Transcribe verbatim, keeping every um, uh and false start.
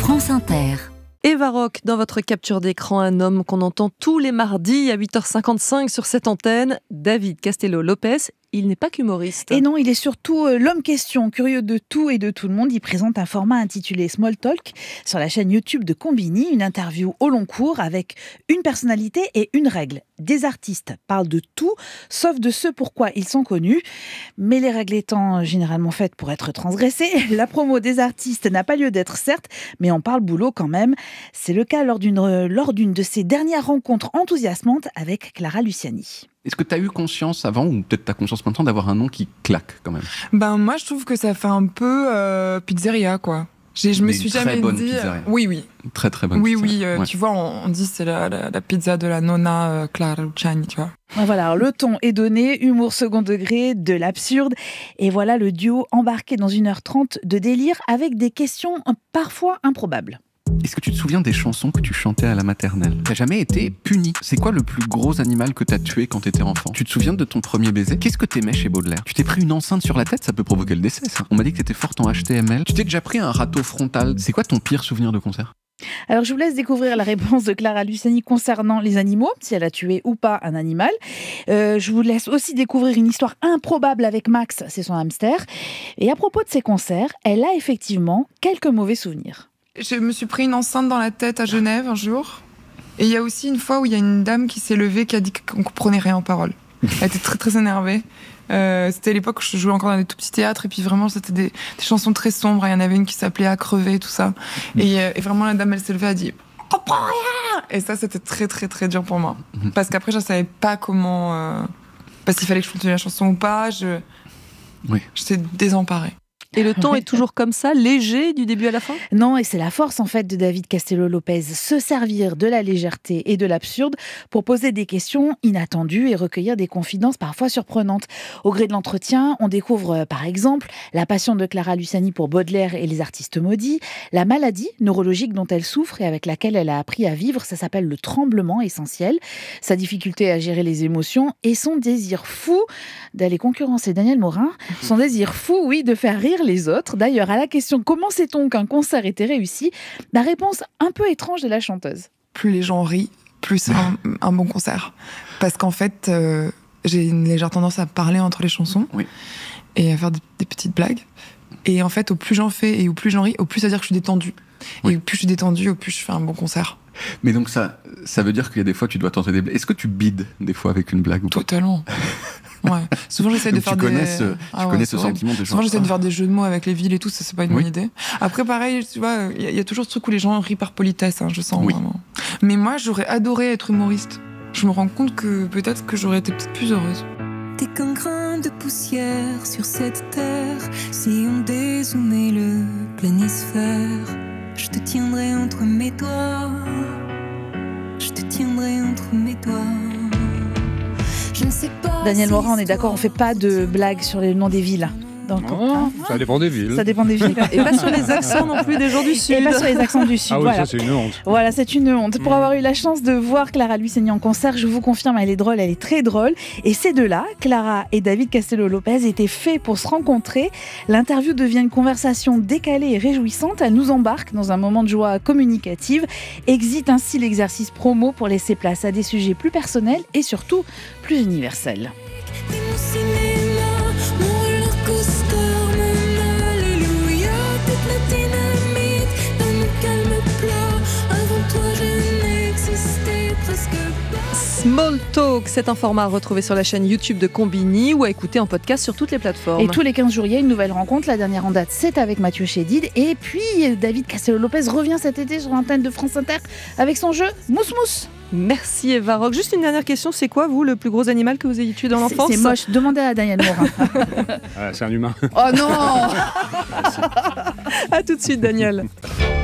France Inter. Eva Rock, dans votre capture d'écran, un homme qu'on entend tous les mardis à huit heures cinquante-cinq sur cette antenne, David Castello-Lopez. Il n'est pas qu'humoriste. Et non, il est surtout euh, l'homme question, curieux de tout et de tout le monde. Il présente un format intitulé Small Talk sur la chaîne YouTube de Combini, une interview au long cours avec une personnalité et une règle. Des artistes parlent de tout, sauf de ce pourquoi ils sont connus. Mais les règles étant généralement faites pour être transgressées, la promo des artistes n'a pas lieu d'être, certes, mais on parle boulot quand même. C'est le cas lors d'une, euh, lors d'une de ses dernières rencontres enthousiasmantes avec Clara Luciani. Est-ce que tu as eu conscience avant, ou peut-être tu as conscience maintenant, d'avoir un nom qui claque quand même ? Ben moi je trouve que ça fait un peu euh, pizzeria quoi. J'ai, je me Mais suis très jamais bonne dit. pizzeria. Oui oui. Très très bonne Oui pizzeria. oui. Euh, Ouais. Tu vois on, on dit c'est la, la, la pizza de la nonna euh, Clara Luciani, tu vois. Voilà, alors le ton est donné, humour second degré, de l'absurde. Et voilà le duo embarqué dans une heure trente de délire avec des questions parfois improbables. Est-ce que tu te souviens des chansons que tu chantais à la maternelle ? T'as jamais été puni ? C'est quoi le plus gros animal que t'as tué quand t'étais enfant ? Tu te souviens de ton premier baiser ? Qu'est-ce que t'aimais chez Baudelaire ? Tu t'es pris une enceinte sur la tête, ça peut provoquer le décès, ça. On m'a dit que t'étais forte en H T M L. Tu t'es déjà pris un râteau frontal. C'est quoi ton pire souvenir de concert ? Alors je vous laisse découvrir la réponse de Clara Luciani concernant les animaux, si elle a tué ou pas un animal. Euh, je vous laisse aussi découvrir une histoire improbable avec Max, c'est son hamster. Et à propos de ses concerts, elle a effectivement quelques mauvais souvenirs. Je me suis pris une enceinte dans la tête à Genève un jour. Et il y a aussi une fois où il y a une dame qui s'est levée qui a dit qu'on comprenait rien aux paroles. Elle était très très énervée. Euh, c'était l'époque où je jouais encore dans des tout petits théâtres et puis vraiment c'était des, des chansons très sombres. Il y en avait une qui s'appelait À crever, tout ça. Et, euh, et vraiment la dame elle s'est levée, elle a dit on comprend rien. Et ça c'était très très très dur pour moi parce qu'après je ne savais pas comment, euh, pas s'il fallait que je continue la chanson ou pas. Je, Oui. J'étais désemparée. Et le ton est toujours comme ça, léger du début à la fin ? Non, et c'est la force en fait de David Castello-Lopez, se servir de la légèreté et de l'absurde pour poser des questions inattendues et recueillir des confidences parfois surprenantes. Au gré de l'entretien, on découvre par exemple la passion de Clara Luciani pour Baudelaire et les artistes maudits, la maladie neurologique dont elle souffre et avec laquelle elle a appris à vivre, ça s'appelle le tremblement essentiel, sa difficulté à gérer les émotions et son désir fou d'aller concurrencer Daniel Morin, son désir fou, oui, de faire rire les autres. D'ailleurs, à la question « Comment sait-on qu'un concert était réussi ?», la réponse un peu étrange de la chanteuse. Plus les gens rient, plus c'est un, un bon concert. Parce qu'en fait, euh, j'ai une légère tendance à parler entre les chansons Oui. et à faire des, des petites blagues. Et en fait, au plus j'en fais et au plus j'en ris, au plus ça veut dire que je suis détendue. Oui. Et au plus je suis détendue, au plus je fais un bon concert. Mais donc ça, ça veut dire qu'il y a des fois tu dois tenter des blagues. Est-ce que tu bides des fois avec une blague ou pas ? Totalement. Ouais. Souvent j'essaie de Donc faire tu des... connais ce, tu Ah ouais, connais c'est ce horrible. sentiment des gens. Souvent j'essaie de faire des jeux de mots avec les villes et tout, ça c'est pas une Oui. bonne idée. Après pareil, tu vois, il y, y a toujours ce truc où les gens rient par politesse, hein, je sens Oui. vraiment. Mais moi j'aurais adoré être humoriste. Je me rends compte que peut-être que j'aurais été peut-être plus heureuse. T'es qu'un grain de poussière sur cette terre. Si on dézoomait le planisphère, je te tiendrai entre mes doigts. Je te tiendrai entre mes doigts. Je ne sais pas. Daniel Morin, on est d'accord, on ne fait pas de blagues sur les noms des villes. Donc, Non, ça dépend des villes. ça dépend des villes. Et pas sur les accents non plus des gens du Sud. Et pas sur les accents du Sud. Ah oui, voilà. ça c'est une honte. Voilà, c'est une honte. Pour Mmh. avoir eu la chance de voir Clara Luciani en concert, je vous confirme, elle est drôle, elle est très drôle. Et ces deux-là, Clara et David Castello-Lopez, étaient faits pour se rencontrer. L'interview devient une conversation décalée et réjouissante. Elle nous embarque dans un moment de joie communicative. Exit ainsi l'exercice promo pour laisser place à des sujets plus personnels et surtout plus universels. T'es mon cinéma, mon roller coaster, mon alléluia. Toute la dynamite dans mon calme plat. Avant toi je n'existais presque pas. Small Talk, c'est un format à retrouver sur la chaîne YouTube de Combini ou à écouter en podcast sur toutes les plateformes. Et tous les quinze jours, il y a une nouvelle rencontre. La dernière en date, c'est avec Mathieu Chédid. Et puis, David Castello-Lopez revient cet été sur l'antenne de France Inter avec son jeu Mousse Mousse. Merci Eva Rock. Juste une dernière question, c'est quoi vous le plus gros animal que vous ayez tué dans C'est- l'enfance ? C'est moche. Demandez à Daniel Morin. Ah, c'est un humain. Oh non. À tout de suite Daniel.